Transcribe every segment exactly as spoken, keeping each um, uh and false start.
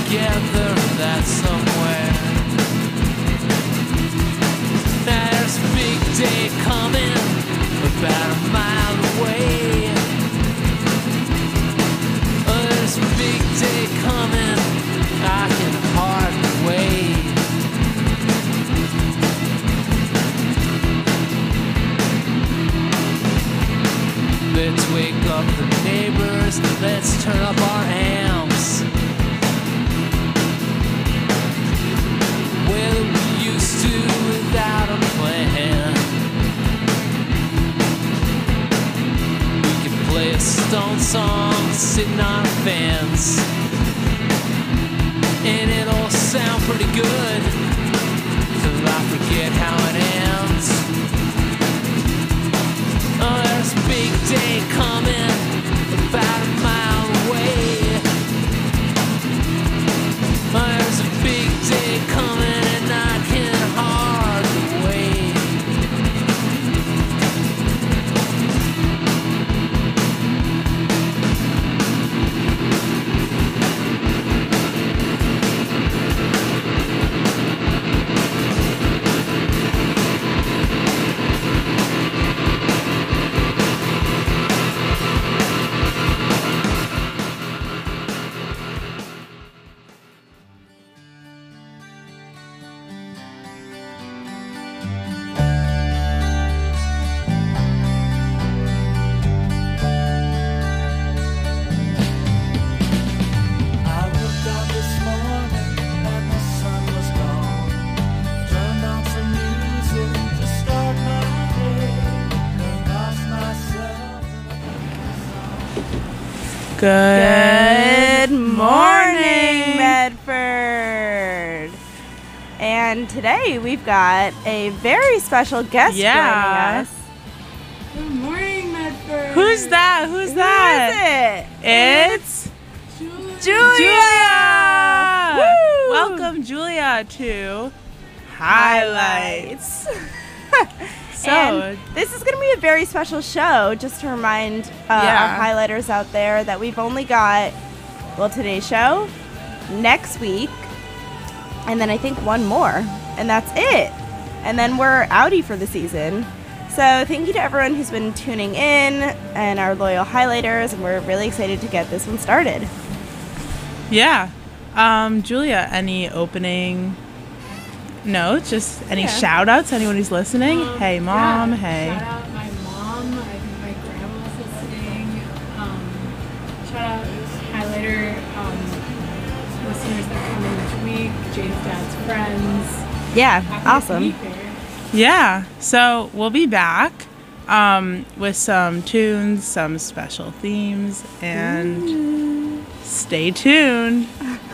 together that somewhere. There's a big day coming about a mile away. Oh, there's a big day coming, I can hardly wait. Let's wake up the neighbors, let's turn up our amps. Well, we used to without a plan. We could play a Stone song sitting on a fence, and it'll sound pretty good till I forget how it ends. Oh, there's a big day coming about a mile away. Oh, there's a big day coming and I can hardly wait. Good morning, Medford. And today we've got a very special guest Yeah. joining us. Good morning, Medford. Who's that? Who's Who that? is it? It's Julia. Julia. Woo! Welcome, Julia, to Highlights. So, And this is going to be a very special show, just to remind uh, Yeah. our highlighters out there that we've only got, well, today's show, next week, and then I think one more, and that's it. And then we're outie for the season. So thank you to everyone who's been tuning in and our loyal highlighters, and we're really excited to get this one started. yeah. Um, Julia, any opening notes? Just any Yeah. shout outs? Anyone who's listening? Um, hey, mom. yeah, Hey. Shout out my mom. I think my grandma's listening. Um, shout out highlighter um, listeners that come in each week. Jane's dad's friends. Yeah, Happy awesome. To be here. Yeah. So we'll be back um, with some tunes, some special themes, and stay tuned.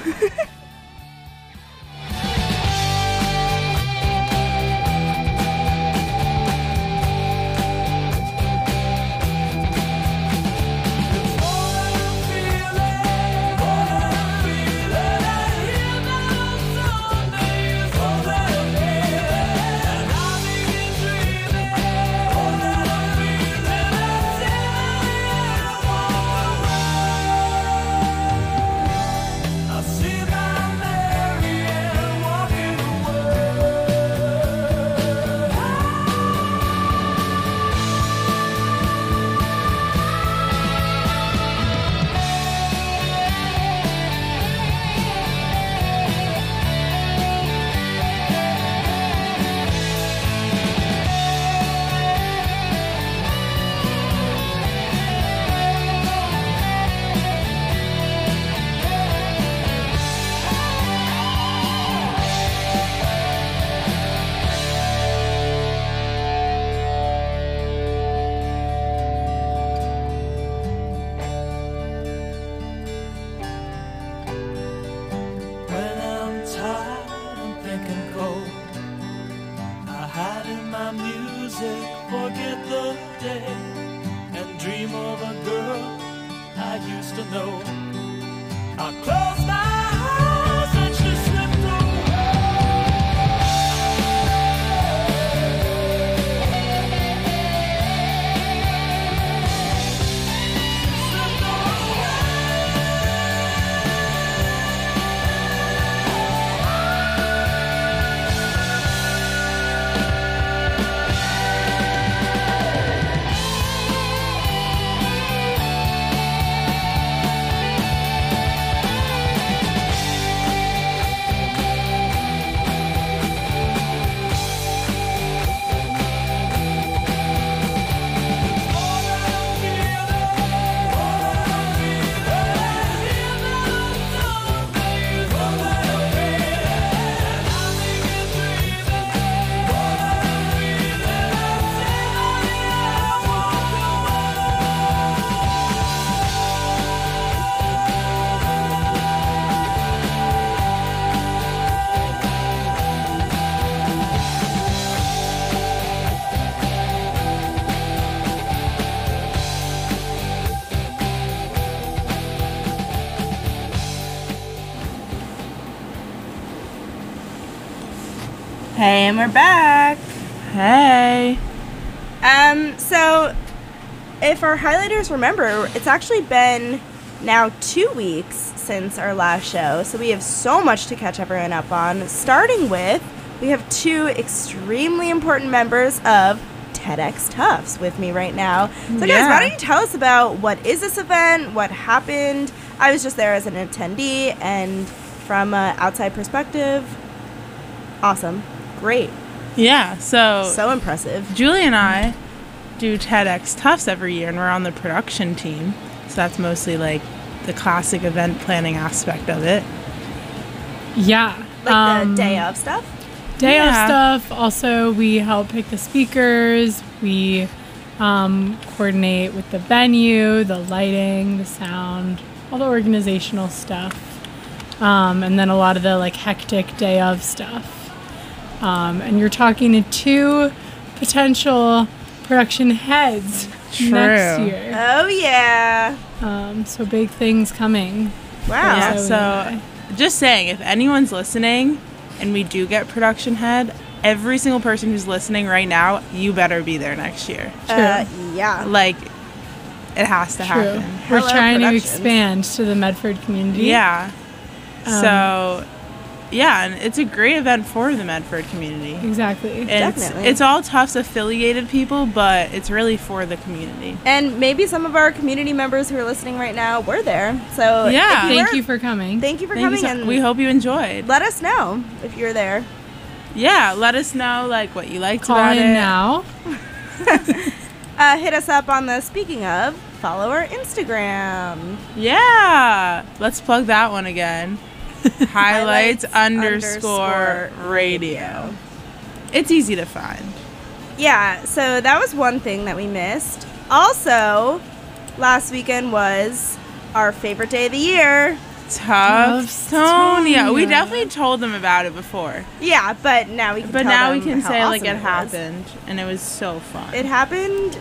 When I'm tired and thinking cold, I hide in my music, forget the day, and dream of a girl I used to know. I close my eyes and she slipped away. Hey, and we're back. Hey. Um, so if our highlighters remember, it's actually been now two weeks since our last show, so we have so much to catch everyone up on. Starting with, we have two extremely important members of TEDx Tufts with me right now. So guys, Yeah. why don't you tell us about what is this event, what happened? I was just there as an attendee, and from an outside perspective, awesome, great, Yeah, so, so impressive. Julie and I do TEDx Tufts every year, and we're on the production team. So that's mostly like the classic event planning aspect of it. Yeah. Like um, the day of stuff. Day Yeah. of stuff. Also, we help pick the speakers. We um, coordinate with the venue, the lighting, the sound, all the organizational stuff. Um, and then a lot of the like hectic day of stuff. Um, and you're talking to two potential production heads True. next year. Oh yeah! Um, so big things coming. Wow. Yeah, So so just saying, if anyone's listening and we do get production head, every single person who's listening right now, you better be there next year. Uh, yeah. Like, it has to True. happen. We're Hello, trying to Productions. expand to the Medford community. Yeah. Um, so, yeah, and it's a great event for the Medford community. Exactly. It's, Definitely. it's all Tufts affiliated people, but it's really for the community. And maybe some of our community members who are listening right now were there. So Yeah. if you Thank were, you for coming. thank you for Thank you coming, so- and we hope you enjoyed. let us know if you're there. Yeah, let us know like what you liked Call about in it. now. Uh, hit us up on the Speaking Of. Follow our Instagram. Yeah, let's plug that one again. Highlights, Highlights underscore underscore radio. It's easy to find. Yeah, so that was one thing that we missed. Also, last weekend was our favorite day of the year. Tufstonia. We Tufstonia. definitely told them about it before, Yeah, but now we can but tell now we them can how say like awesome it was. happened, and it was so fun. It happened.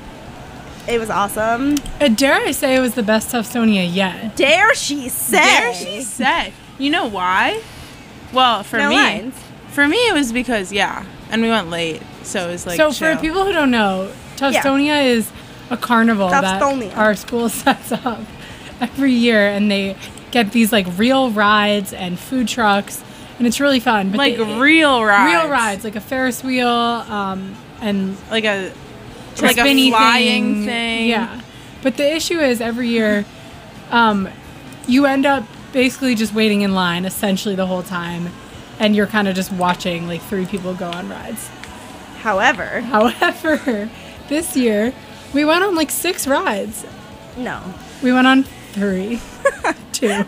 It was awesome. Uh, dare I say it was the best Tufstonia yet? Dare she say? Dare she say? You know why? Well, for No me, lines. for me it was because yeah, and we went late, so it was like so chill. for people who don't know, Tufstonia is a carnival Tufstonia. that our school sets up every year, and they get these like real rides and food trucks, and it's really fun. But like they- real rides, real rides, like a Ferris wheel, um, and like a a like a spinny flying thing. Yeah. But the issue is every year, um, you end up basically just waiting in line essentially the whole time, and you're kind of just watching like three people go on rides. However, However, this year we went on like six rides. no. We went on three, two.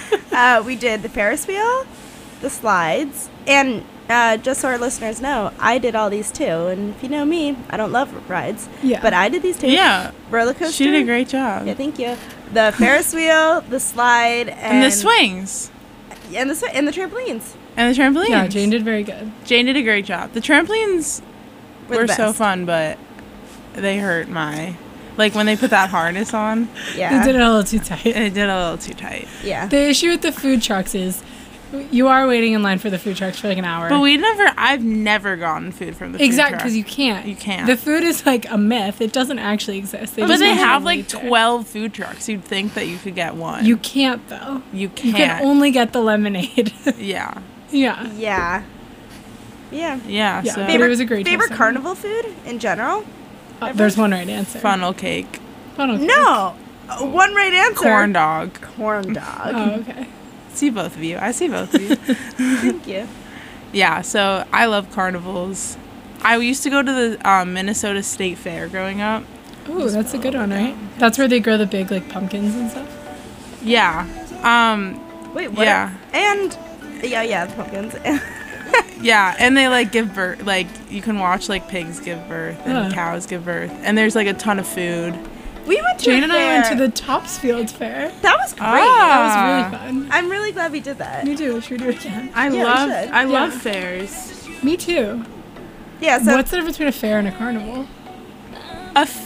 Uh, we did the Ferris wheel, the slides, and uh, just so our listeners know, I did all these too. And if you know me, I don't love rides. Yeah. But I did these too. Yeah. Roller coaster. She did a great job. Yeah, thank you. The Ferris wheel, the slide, and, and the swings and the sw- and the trampolines. and the trampolines. Yeah, Jane did very good. Jane did a great job. The trampolines Were were, the so best. fun, but they hurt my like when they put that harness on. Yeah. They did it a little too tight. It did a little too tight. Yeah. The issue with the food trucks is you are waiting in line for the food trucks for like an hour. But we never. I've never gotten food from the food Exactly, truck. because you can't. You can't. The food is like a myth. It doesn't actually exist. They But just they want you to have like wait there. twelve food trucks. You'd think that you could get one. You can't though. you You can't. can only get the lemonade. yeah. yeah. Yeah. Yeah. Yeah. Yeah, So but it was a great favorite Tufstonia. carnival food in general? Uh, there's one right answer. funnel cake, Funnel cake. No. Uh, One right answer. corn dog. Corn dog. Oh, okay. See both of you. I see both of you. Thank you. Yeah. So I love carnivals. I used to go to the um, Minnesota State Fair growing up. Ooh, that's a good one, right? That's where they grow the big like pumpkins and stuff. Yeah. Um. Wait, what? Yeah. are- and yeah, yeah, the pumpkins. Yeah, and they like give birth. Like you can watch like pigs give birth and Huh. cows give birth, and there's like a ton of food. we went to Jane a and I went fair. to the Topsfield Fair. That was great. Ah. That was really fun. I'm really glad we did that. Me too. Should we do it again? I Yeah, we love. should. I love Yeah. fairs. Me too. Yeah. So What's the difference between a fair and a carnival? A f-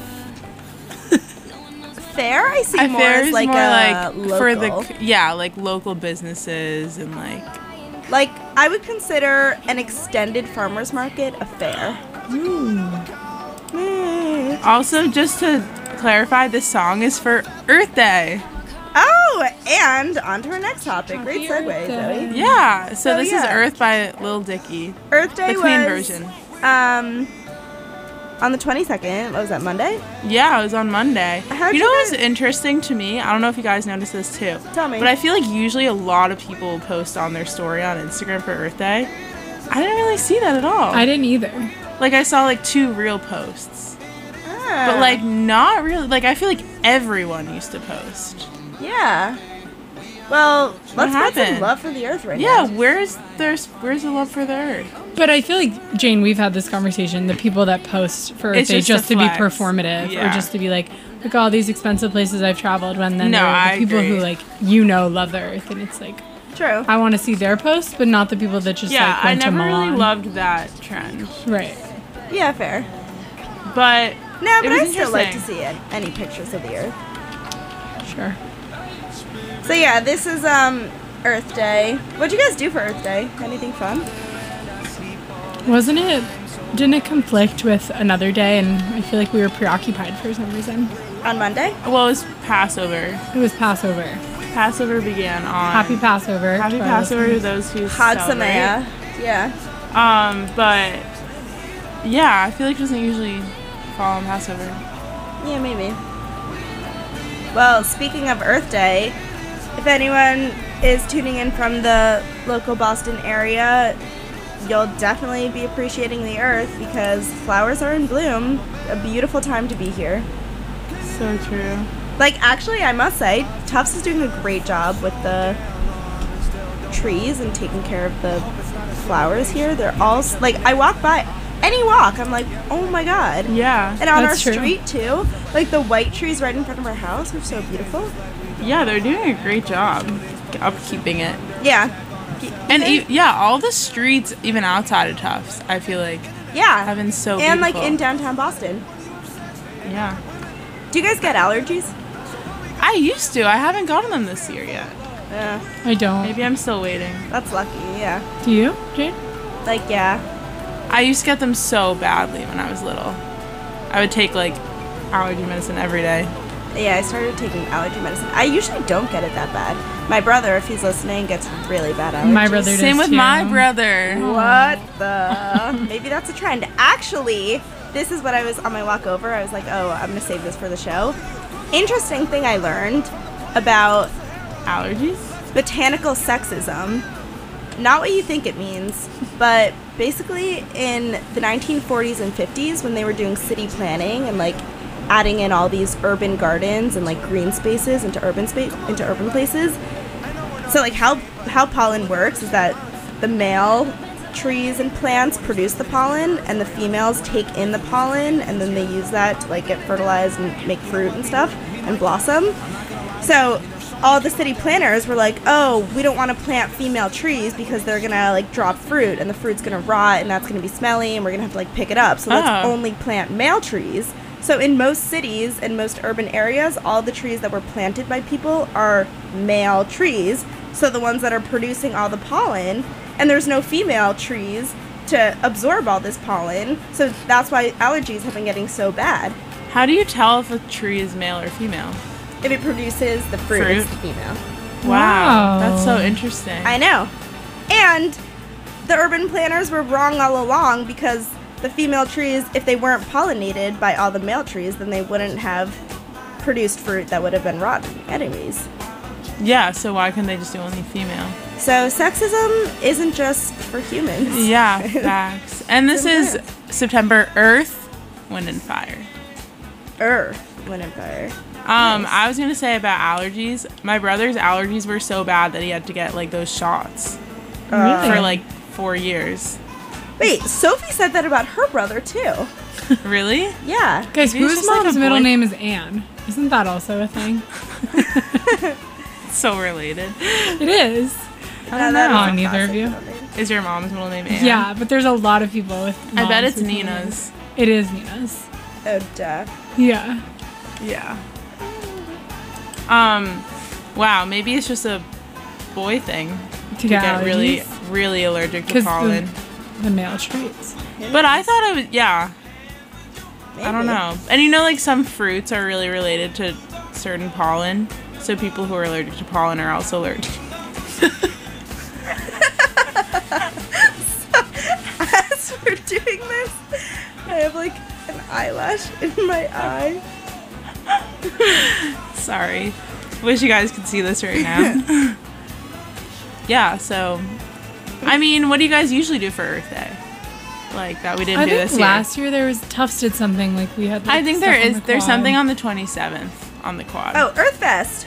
fair, I see a more fair as is like more a like local. for the c- yeah, like local businesses and like Like, I would consider an extended farmer's market a fair. Mm. Also, just to clarify, this song is for Earth Day. Oh, and on to our next topic. Great Happy segue, Earth Day. Zoe. Yeah, so So, this yeah. is Earth by Lil Dicky. Earth Day The clean was version. um on the twenty-second. What was that, Monday? Yeah, it was on Monday. How'd you you know what's guys- interesting to me? I don't know if you guys noticed this too. Tell me. But I feel like usually a lot of people post on their story on Instagram for Earth Day. I didn't really see that at all. I didn't either. Like, I saw like two real posts. Ah, But like not really, like I feel like everyone used to post. yeah. Well, let's spread some happened? love for the earth right Yeah, now. where's there's where's the love for the earth? But I feel like, Jane, we've had this conversation. The people that post for Earth It's Day just just a to be flex. performative Yeah. or just to be like, look at all these expensive places I've traveled, when then No, there are the I people agree. who, like, you know, love the Earth. And it's like, True. I want to see their posts, but not the people that just, Yeah, like, I went to never really Milan. loved that trend. Right. Yeah, fair. But No, it but was I still like to interesting. see it. Any pictures of the earth. Sure. So yeah, this is um Earth Day. What'd you guys do for Earth Day? Anything fun? Wasn't it, didn't it conflict with another day? And I feel like we were preoccupied for some reason. On Monday? Well, it was Passover. It was Passover. Passover began on Happy Passover. Happy to our Passover to listeners. those who Hod celebrate. Sameach. Yeah. Um, but yeah, I feel like it doesn't usually fall on Passover. Yeah, maybe. Well, speaking of Earth Day, if anyone is tuning in from the local Boston area, you'll definitely be appreciating the earth because flowers are in bloom. A beautiful time to be here. So true. Like, actually, I must say, Tufts is doing a great job with the trees and taking care of the flowers here. They're all, s- like, I walk by, any walk, I'm like, oh my god. Yeah. And on That's our true. street, too, like, the white trees right in front of our house are so beautiful. Yeah, they're doing a great job upkeeping it. Yeah. And e- yeah, all the streets, even outside of Tufts, I feel like Yeah. have been so and, like, beautiful. in downtown Boston. Yeah. Do you guys get allergies? I used to. I haven't gotten them this year yet. Yeah. I don't. Maybe I'm still waiting. That's lucky, yeah. Do you, Jane? Like, yeah. I used to get them so badly when I was little. I would take like allergy medicine every day. Yeah, I started taking allergy medicine. I usually don't get it that bad. My brother, if he's listening, gets really bad allergies. My brother does Same with too. my brother. What the? Maybe that's a trend. Actually, this is what I was on my walk over. I was like, oh, I'm going to save this for the show. Interesting thing I learned about Allergies? botanical sexism. Not what you think it means, but basically in the nineteen forties and fifties when they were doing city planning and like adding in all these urban gardens and like green spaces into urban space into urban places. So like how how pollen works is that the male trees and plants produce the pollen and the females take in the pollen and then they use that to like get fertilized and make fruit and stuff and blossom. So all the city planners were like, oh, we don't want to plant female trees because they're gonna like drop fruit and the fruit's gonna rot and that's gonna be smelly and we're gonna have to like pick it up. So let's Oh. only plant male trees. So in most cities and most urban areas, all the trees that were planted by people are male trees. So the ones that are producing all the pollen, and there's no female trees to absorb all this pollen. So that's why allergies have been getting so bad. How do you tell if a tree is male or female? If it produces the fruit, Fruit. it's the female. Wow. Wow. That's so interesting. I know. And the urban planners were wrong all along because the female trees, if they weren't pollinated by all the male trees, then they wouldn't have produced fruit that would have been rotten anyways. yeah, so why couldn't they just do only female? So sexism isn't just for humans. Yeah, facts. And this is September Earth, Wind, and Fire. Earth, wind and fire. Um, Nice. I was gonna say about allergies. My brother's allergies were so bad that he had to get like those shots Uh, for like four years. Wait, Sophie said that about her brother too. Really? Yeah. Guys, Maybe it's whose just like mom's a middle boy- name is Anne? Isn't that also a thing? So related. It is. I don't that know, is a neither of classic you. middle name. Is your mom's middle name Anne? Yeah, but there's a lot of people with I bet moms it's with middle Nina's. names. It is Nina's. Oh, duh. Yeah. Yeah. Um, wow, maybe it's just a boy thing To get get really allergies? really allergic to 'Cause pollen. The, the male traits. But I thought I was, yeah. I don't Maybe. know. And you know, like some fruits are really related to certain pollen. So people who are allergic to pollen are also allergic. As we're doing this, I have like an eyelash in my eye. Sorry. Wish you guys could see this right now. Yeah, so I mean, what do you guys usually do for Earth Day? Like that we didn't I do think this year. last year there was Tufts did something like we had. Like, I think stuff there on is the there's quad. something on the twenty-seventh on the quad. Oh, Earth Fest.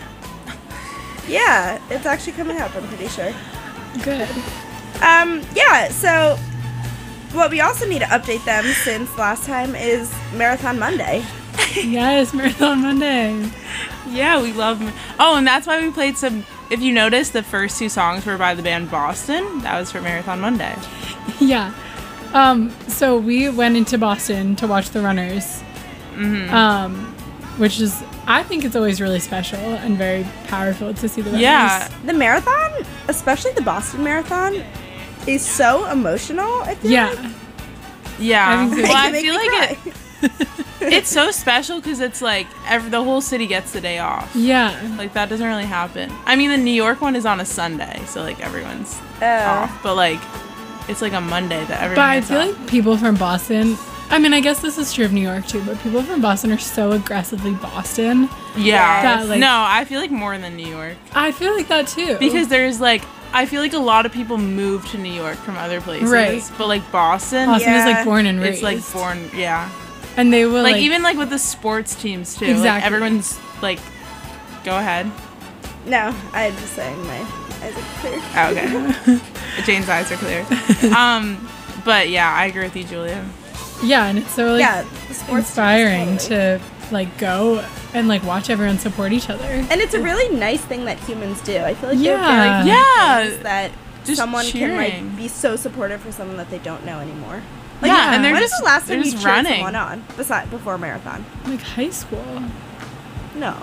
Yeah, it's actually coming up, I'm pretty sure. Good. Um, yeah, so what we also need to update them since last time is Marathon Monday. Yes, Marathon Monday. Yeah, we love them. Oh, and that's why we played some. If you notice, the first two songs were by the band Boston. That was for Marathon Monday. Yeah. Um, so we went into Boston to watch the runners. Mm-hmm. Um, which is, I think it's always really special and very powerful to see the runners. Yeah. The marathon, especially the Boston Marathon, is so emotional, I feel like. Yeah. Yeah. I think so. Well, It I can make feel me like cry. it, it's so special because it's like every, the whole city gets the day off. Yeah. Like that doesn't really happen. I mean, the New York one is on a Sunday, so like everyone's Oh. off. But like, it's like a Monday that everyone. But I gets feel off. like people from Boston, I mean, I guess this is true of New York too, but people from Boston are so aggressively Boston. Yeah. That, like- no, I feel like more than New York I feel like that too. because there's like. I feel like a lot of people move to New York from other places. Right. But like Boston, Boston is Yeah. like born and it's raised. like born, yeah. And they will Like, like, even like with the sports teams too. Like Exactly. everyone's like, go ahead. No, I'm just saying my eyes are clear. Oh, okay. Jane's eyes are clear. Um, but yeah, I agree with you, Julia. yeah, and it's so like Yeah, the sports team is inspiring totally- to like go and like watch everyone support each other. And it's a really nice thing that humans do. I feel like Yeah. they're very Yeah. things that Just someone cheering. can like be so supportive for someone that they don't know anymore. Like, Yeah, and they're when's just- the last they're time you just cheered running. someone on beside before a marathon? Like high school. No.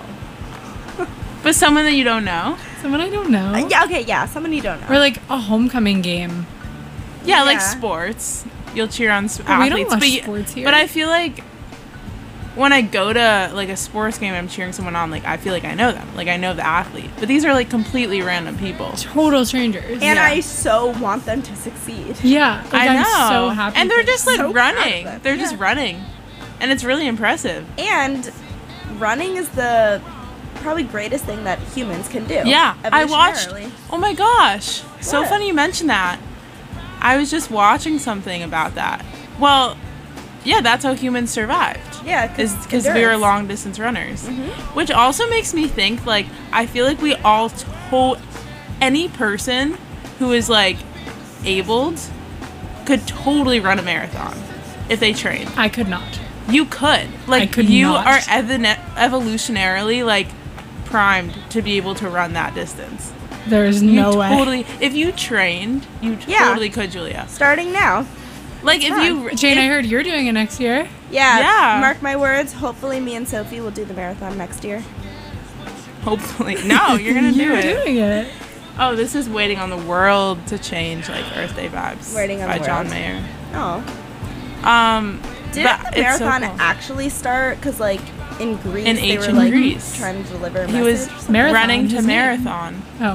But someone that you don't know. Someone I don't know. Uh, yeah. Okay. Yeah. Someone you don't know. Or like a homecoming game. Yeah, like Yeah. sports. You'll cheer on s- But we athletes. don't watch but, you- sports here. but I feel like when I go to like a sports game, I'm cheering someone on. Like I feel like I know them. Like I know the athlete. But these are like completely random people. Total strangers. and yeah. I so want them to succeed. yeah. Like, I know. I'm so happy. and they're for just them. like So proud of running. them. They're just Yeah. running, and it's really impressive. And running is the probably greatest thing that humans can do. Yeah, I watched. evolutionarily. Oh my gosh, so What? funny you mentioned that. I was just watching something about that. Well, yeah, that's how humans survived. Yeah, Is because because we were long distance runners, which also makes me think like I feel like we all to any person who is like abled could totally run a marathon if they trained. I could not. You could like could you not. are evol- evolutionarily like primed to be able to run that distance. There's You no way. totally if you trained, you Yeah. totally could, Julia. Starting now. Like if fun. you Jane, if- I heard you're doing it next year. Yeah. Yeah. Mark my words. Hopefully, me and Sophie will do the marathon next year. hopefully no, you're gonna do You're it. doing it. Oh, this is Waiting on the World to Change, like Earth Day vibes. Waiting on by the John World. Mayer. Oh. Um, Did but the it's so marathon cool. actually start? Because like in Greece, In they were ancient like Greece. trying to deliver a He message. was or something. Marathon, running to his name. marathon. Oh.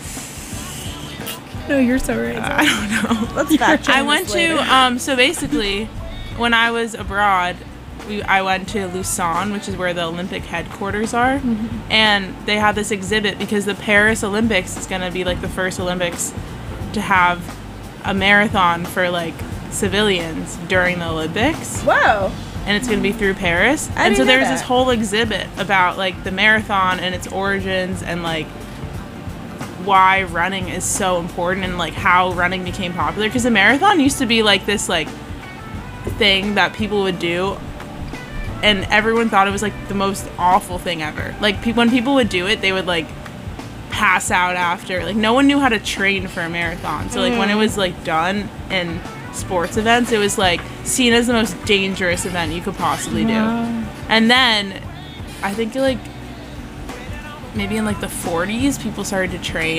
No, you're so right. I don't know. Let's fact check I went this to later. um. So basically, when I was abroad, we I went to Lausanne, which is where the Olympic headquarters are, Mm-hmm. and they had this exhibit because the Paris Olympics is gonna be like the first Olympics to have a marathon for like civilians during the Olympics. Whoa. And it's going to be through Paris. I And so didn't know there was this that. whole exhibit about like the marathon and its origins and like why running is so important and like how running became popular, because the marathon used to be like this like thing that people would do and everyone thought it was like the most awful thing ever. Like pe- when people would do it, they would like pass out after. Like no one knew how to train for a marathon. So like when it was like done in sports events, it was like seen as the most dangerous event you could possibly do. Wow. And then I think like maybe in like the forties people started to train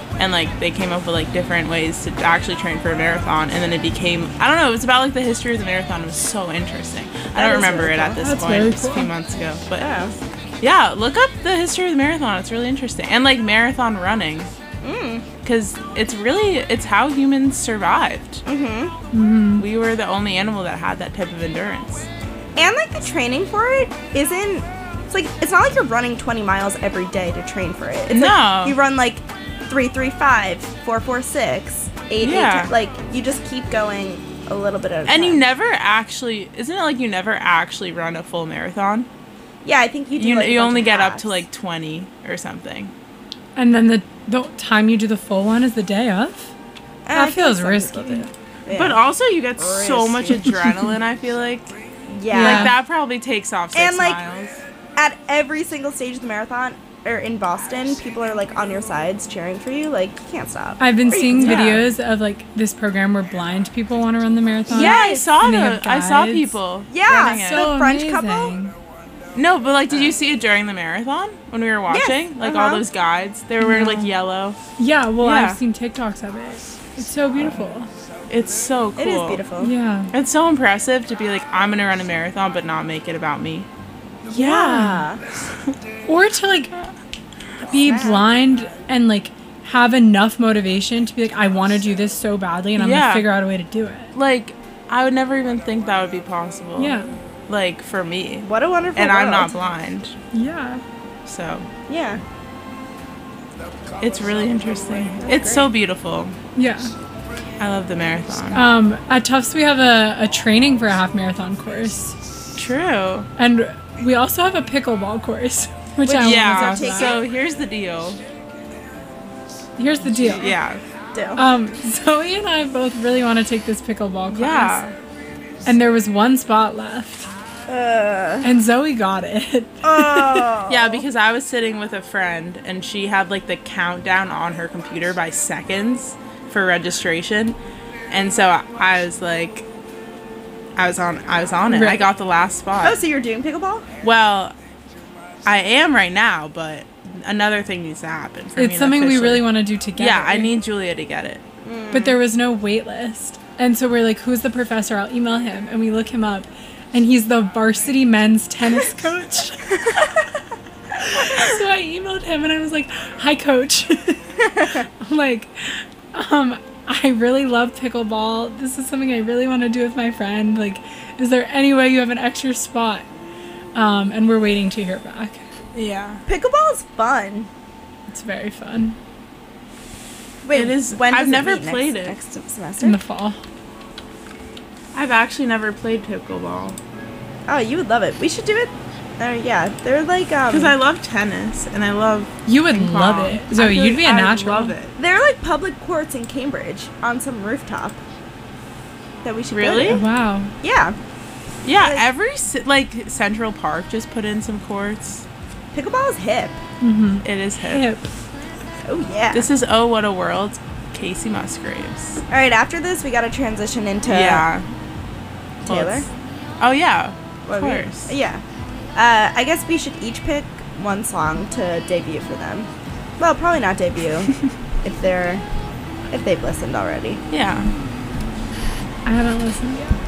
and like they came up with like different ways to actually train for a marathon, and then it became, I don't know, it was about like the history of the marathon. It was so interesting. I That don't is remember really it at cool. this That's point. very It was a few cool. months ago, but Oh. yeah, look up the history of the marathon. It's really interesting, and like marathon running, Mm. because it's really it's how humans survived. Mm-hmm. We were the only animal that had that type of endurance. And like the training for it isn't. It's like it's not like you're running twenty miles every day to train for it. It's No. like you run like three three five, four four six, eight Yeah. eight. Like you just keep going a little bit at a And you time. never actually, isn't it like you never actually run a full marathon? Yeah, I think you do. You, like, a you bunch only of get up halves. to like twenty or something. And then the the time you do the full one is the day of. Uh, I That feel feels some risky. people do. Yeah. But also you get so much Risky. adrenaline, I feel like. yeah. Like that probably takes off six And, like, miles. At every single stage of the marathon, or in Boston, people are like on your sides cheering for you. Like you can't stop. I've been Or you seeing can stop. videos of like this program where blind people want to run the marathon. Yeah, I saw And they the, have I saw guides. people Yeah, running it. so- The French couple? amazing. No, but like, did you see it during the marathon when we were watching? Like all uh-huh. those guides, they were wearing like yellow. Yeah, well, Yeah. I've seen TikToks of it. It's so beautiful. It's so cool. It is beautiful. Yeah. It's so impressive to be like, I'm gonna run a marathon, but not make it about me. Yeah. Or to like be Sad. blind and like have enough motivation to be like, I want to do this so badly and I'm Yeah. gonna figure out a way to do it. Like, I would never even think that would be possible. Yeah. Like for me, What a wonderful and I'm not world. blind, Yeah. so Yeah. it's really interesting. It's so beautiful. Yeah. I love the marathon. Um, at Tufts, we have a, a training for a half marathon course. True. And we also have a pickleball course, which I Yeah. want to take talk So about. here's the deal. Here's the deal. Yeah. Do. Um, Zoe and I both really want to take this pickleball class. Yeah. And there was one spot left. Uh, And Zoe got it. oh. Yeah, because I was sitting with a friend and she had like the countdown on her computer by seconds for registration. And so I, I was like I was on I was on it. I Right. got the last spot. Oh, so you're doing pickleball? Well, I am right now, but another thing needs to happen for me. It's to something we officially- really want to do together. Yeah, I need Julia to get it. But there was no wait list. And so we're like, who's the professor? I'll email him. And we look him up. And he's the varsity men's tennis coach. So I emailed him and I was like, hi, coach. I'm like, um, I really love pickleball. This is something I really want to do with my friend. Like, is there any way you have an extra spot? Um, and we're waiting to hear back. Yeah. Pickleball is fun. It's very fun. Wait, It is- When I've does it never meet played next, it. next semester. In the fall. I've actually never played pickleball Oh, you would love it. We should do it. Uh, yeah, they're like um. because I love tennis and I love You would ping love pong. it. I Zoe, feel you'd be a like I natural. love it. They're like public courts in Cambridge on some rooftop. That we should go Really? to. Wow. Yeah, Yeah, Like- every ci- like Central Park just put in some courts. pickleball is hip. It is hip. Hip. Oh yeah. This is Oh What a World, Casey Musgraves. All right. After this, we got to transition into yeah. Well, Taylor. it's- oh yeah, What of we- course. Yeah. Uh, I guess we should each pick one song to debut for them. Well, probably not debut if they're if they've listened already. Yeah. I haven't listened yet.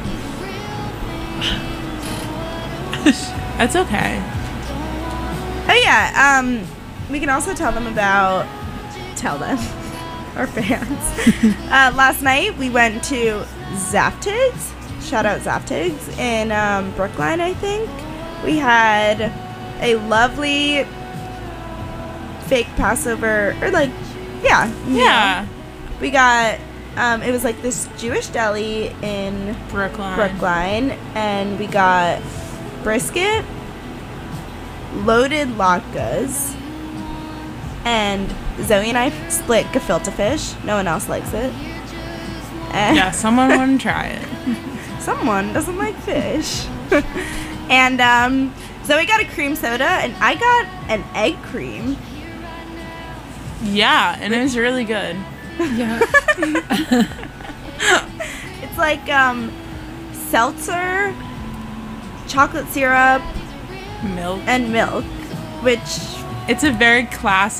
That's okay. Oh yeah. Um, we can also tell them about tell them our fans. uh, last night we went to Zaftig's. Shout out Zaftig's in um, Brookline, I think. We had a lovely fake Passover, or like, yeah, meal. Yeah. We got. Um, it was like this Jewish deli in Brookline. Brookline, and we got brisket, loaded latkes, and Zoe and I split gefilte fish. No one else likes it. And Yeah, someone wouldn't try it. someone doesn't like fish. And um, Zoe got a cream soda, and I got an egg cream. Yeah, and it was really good. Yeah. It's like um, seltzer, chocolate syrup, Milk. and milk, which It's a very classic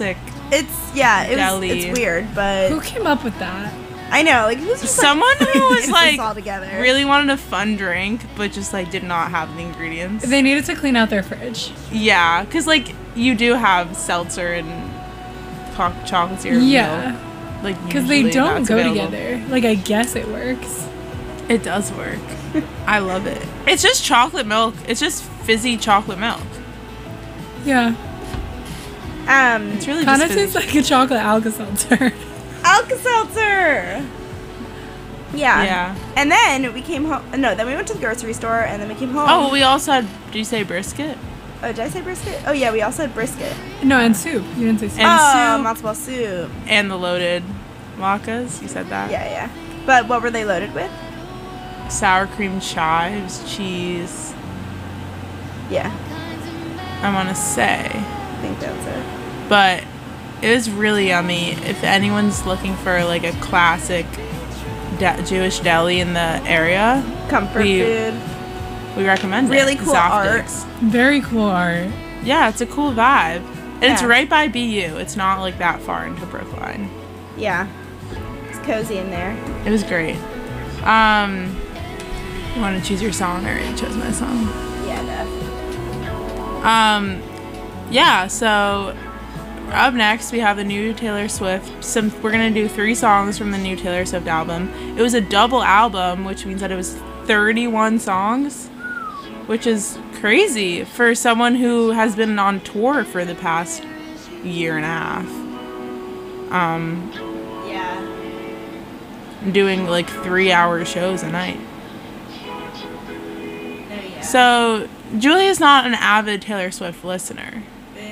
It's yeah, it was, Deli. it's weird, but Who came up with that? I know, like who's just Someone like, who was mix this like all together. really wanted a fun drink, but just like did not have the ingredients. They needed to clean out their fridge. Yeah, because like you do have seltzer and co- chocolate syrup. Yeah. milk, like Because they usually don't that's go available. together. Like, I guess it works. It does work. I love it. It's just chocolate milk. It's just fizzy chocolate milk. Yeah. Um, It's really Kind of just tastes fizzy. like a chocolate Alka-Seltzer. Alka-Seltzer. Yeah. Yeah. And then we came home. No, then we went to the grocery store, and then we came home. Oh, well, we also had. Did you say brisket? Oh, did I say brisket? Oh yeah, we also had brisket. No, and soup. You didn't say soup. And oh, soup. matzo ball soup. And the loaded latkes. You said that. Yeah, yeah. But what were they loaded with? Sour cream chives, cheese. Yeah, I want to say, I think that's it. but it was really yummy. If anyone's looking for like a classic de- Jewish deli in the area, Comfort We- food. we recommend Really it. cool Zaftig's. Very cool art. Yeah, it's a cool vibe. And it's Yeah. right by B U. It's not like that far into Brookline. Yeah, it's cozy in there. It was great. Um, you want to choose your song? I already chose my song. Yeah, Def. Um, yeah. So up next we have the new Taylor Swift. Some we're gonna do three songs from the new Taylor Swift album. It was a double album, which means that it was thirty-one songs, which is crazy for someone who has been on tour for the past year and a half. Um, Yeah. doing like three-hour shows a night. No, yeah. So Julia's not an avid Taylor Swift listener.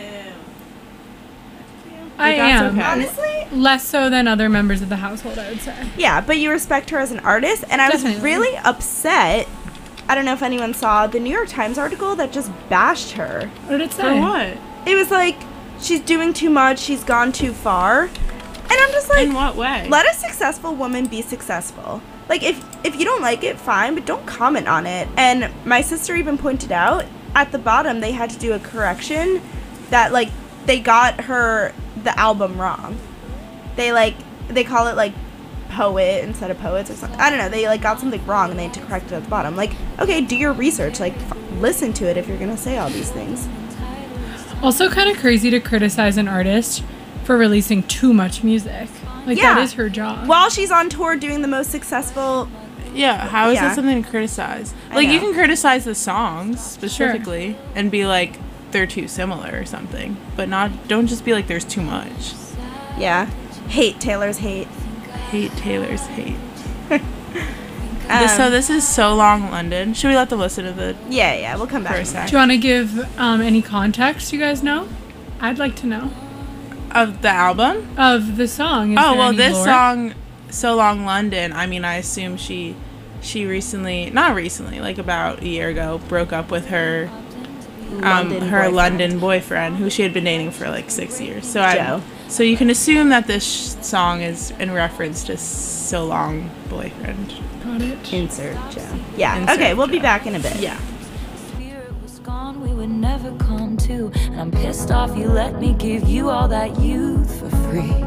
I that's am. okay. Honestly, Less so than other members of the household, I would say. yeah, but you respect her as an artist, and I was Definitely. really upset. I don't know if anyone saw the New York Times article that just bashed her. What did it say? For what? It was like, she's doing too much, she's gone too far. And I'm just like, In what way? let a successful woman be successful. Like, if if you don't like it, fine, but don't comment on it. And my sister even pointed out, at the bottom, they had to do a correction that, like, they got her, the album wrong. They, like, they call it, like, poet instead of poets or something. I don't know. They, like, got something wrong, and they had to correct it at the bottom. Like, okay, do your research. Like, f- listen to it if you're going to say all these things. Also, kind of crazy to criticize an artist for releasing too much music. Like, Yeah. that is her job. While she's on tour doing the most successful... Yeah, how is Yeah. that something to criticize? I Like, you know. can criticize the songs specifically and be like, they're too similar or something. But not, don't just be like, there's too much. Yeah. Hate Taylor's hate. Hate Taylor's hate. Um, This, so this is So Long London. Should we let them listen to the Yeah, yeah, we'll come back. for a to sec? Do you want to give um, any context you guys know? I'd like to know. Of the album? Of the song. Is Oh, there well, any this lore? song, So Long London, I mean, I assume she she recently, not recently, like about a year ago, broke up with her um, London her boyfriend. London boyfriend, who she had been dating for like six years. So I, Joe. so you can assume that this sh- song is in reference to So Long Boyfriend. Got it. Insert Joe. Yeah. Insert okay, we'll be Joe. back in a bit. Yeah. Spirit was gone, we would never come to. And I'm pissed off you let me give you all that youth for free.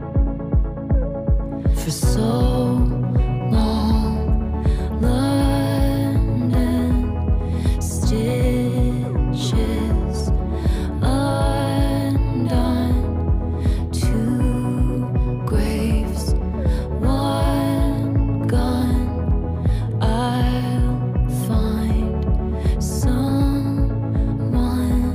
For so long, London, stitches undone, two graves, one gun. I'll find someone.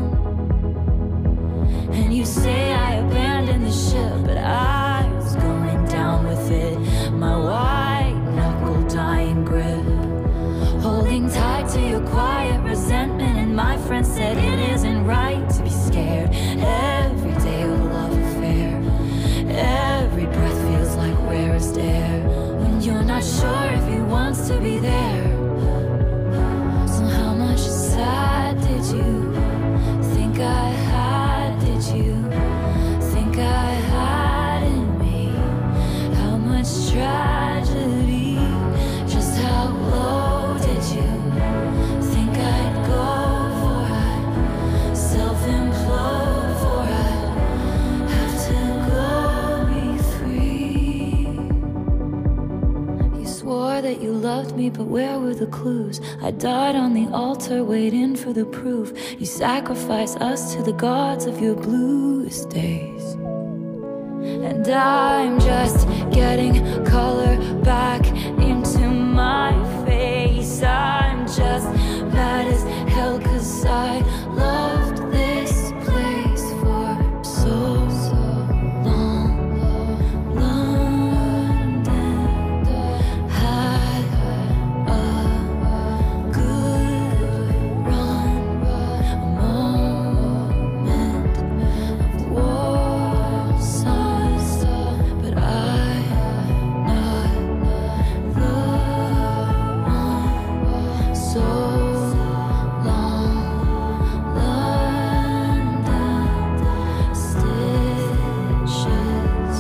And you say I abandoned the ship, but I was going down with it. My wife me, but where were the clues? I died on the altar waiting for the proof. You sacrifice us to the gods of your bluest days. And I'm just getting color back into my face. I'm just mad as hell 'cause I loved this place for so long. London had a good run, a moment of war sighs, but I'm not the one. So long, London stitches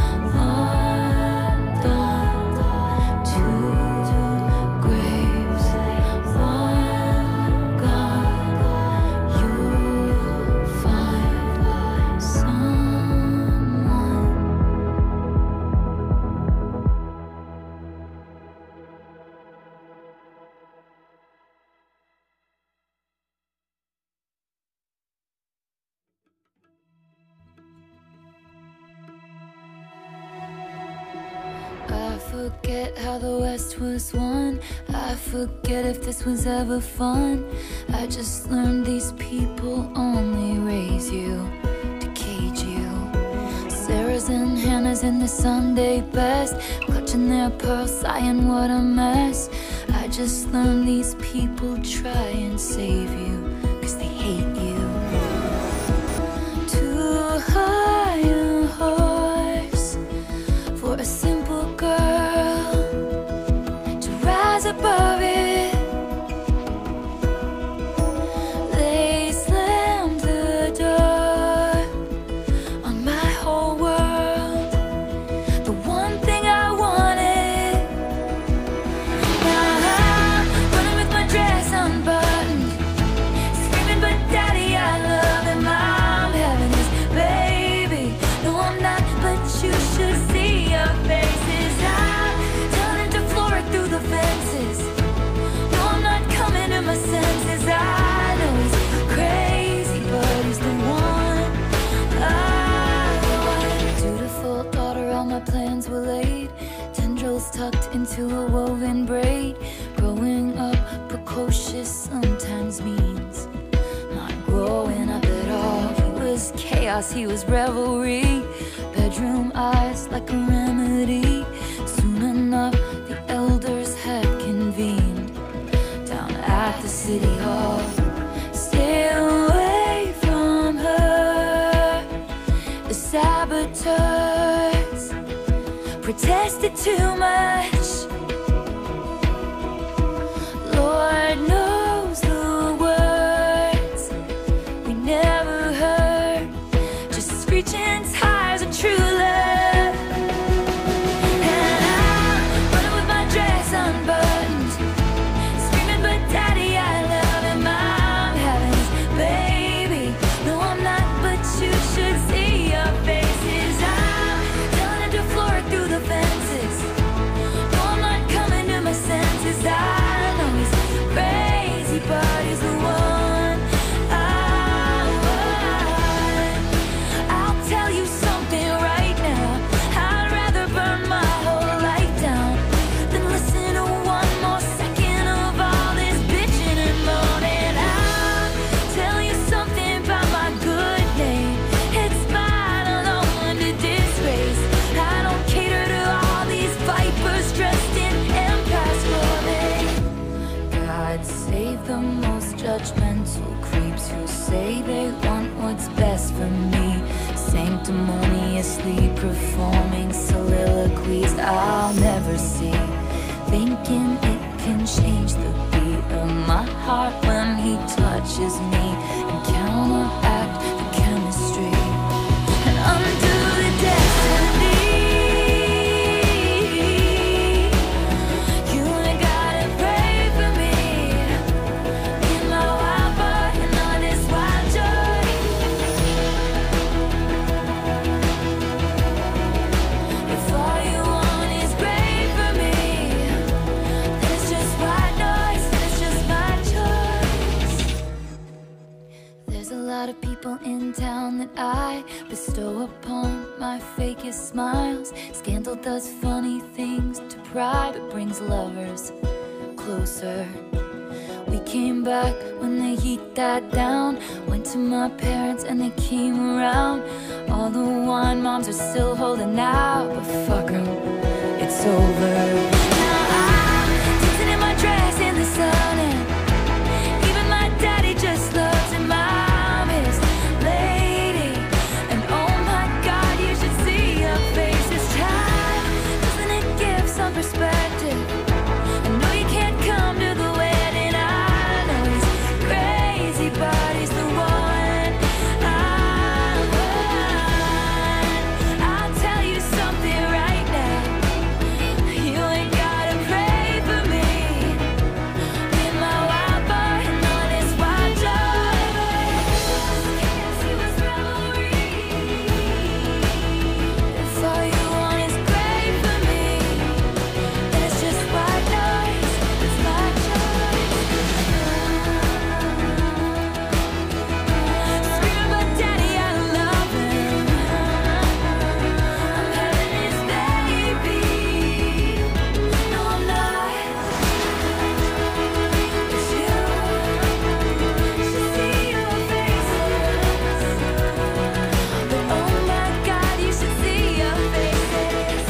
undone, two graves, one gone. You'll find someone. I forget how the West was won. I forget if this was ever fun. I just learned these people only raise you to cage you. Sarah's and Hannah's in the Sunday best, clutching their pearls, sighing what a mess. I just learned these people try and save you 'cause they hate you. Too high a horse for a simple girl to rise above it. They slammed the door on my whole world, the one thing I wanted. Now I'm running with my dress unbuttoned, screaming, but daddy, I love him. I'm having his baby. No, I'm not, but you should see your faces. I'm turning to Flora through the fences. No, I'm not coming to my senses. I know he's crazy, but he's the one I want. Dutiful daughter, all my plans were laid, tendrils tucked into a woven braid. Growing up precocious sometimes means not growing up at all. He was chaos, he was revelry, bedroom eyes like a remedy. Soon enough, the elders had convened down at the city hall. Stay away from her. The saboteurs protested too much. Lord knows the words we never heard, just screeching tires of true love. And I'm running with my dress unbuttoned, screaming, but daddy, I love him. I'm having his baby. No, I'm not, but you should see your faces. I'm telling it to Flora through the fences. No, I'm not coming to my senses. I know he's crazy, but he's the one I want. I'll tell you something right now. I'd rather burn my whole life down than listen to one more second of all this bitching and moaning. I'll tell you something about my good name. It's mine, I don't want to disgrace. I don't cater to all these vipers dressed in empires clothing. God save the most judgmental creeps who say they want what's best for me, sanctimoniously performing soliloquies I'll never see, thinking it can change the beat of my heart when he touches me and counteract the chemistry and undo the destiny. You ain't gotta pray for me in my wild boy and all this wild joy. If all you want is great for me, then it's just bestow upon my fakest smiles. Scandal does funny things to pride, but brings lovers closer. We came back when the heat died down. Went to my parents and they came around. All the wine moms are still holding out, but fuck 'em, it's over. Now I'm dancing in my dress in the sun, and even my daddy just loves him. I'm his lady, and oh my God, you should see your face this time. Doesn't it give some perspective? I know you can't come to the wedding. I know he's crazy, but he's the one I want. I'll tell you something right now. You ain't gotta pray for me. Be my wild boy and on his wild joy. He was revelry. If all you want is great for me, then it's just white noise. It's my choice. Scream about daddy, I love him. I'm having his baby. No, I'm not. It's you. Should see your faces. But oh my God, you should see your faces.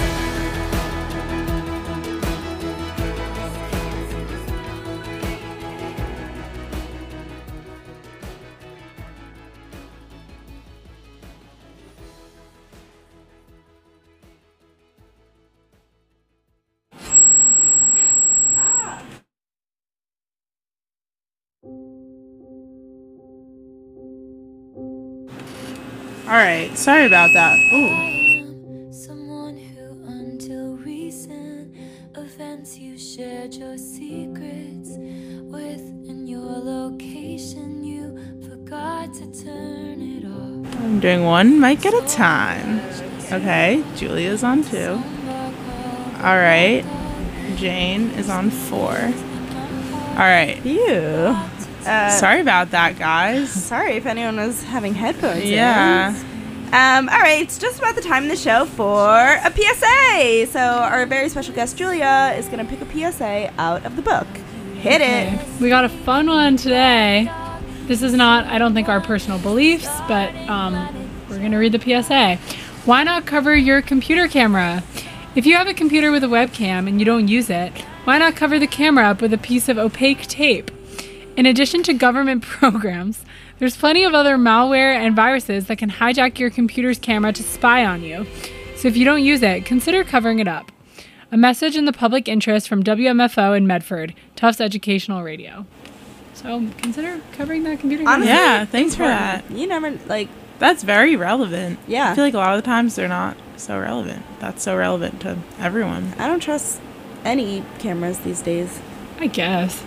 All right, sorry about that. Ooh. I am someone who, until recent events, you shared your secrets with, and your location you forgot to turn it off. I'm doing one mic at a time. Okay, Julia's on two. All right, Jane is on four. All right, Ew. Uh, sorry about that, guys. Sorry if anyone was having headphones Yeah. in. Um, all right, it's just about the time in the show for a P S A. So our very special guest, Julia, is going to pick a P S A out of the book. Hit it. We got a fun one today. This is not, I don't think, our personal beliefs, but um, we're going to read the P S A. Why not cover your computer camera? If you have a computer with a webcam and you don't use it, why not cover the camera up with a piece of opaque tape? In addition to government programs, there's plenty of other malware and viruses that can hijack your computer's camera to spy on you. So if you don't use it, consider covering it up. A message in the public interest from W M F O in Medford, Tufts Educational Radio. So consider covering that computer camera. Honestly, Yeah, thanks for that. You never, like, That's very relevant. Yeah. I feel like a lot of the times they're not so relevant. That's so relevant to everyone. I don't trust any cameras these days. I guess.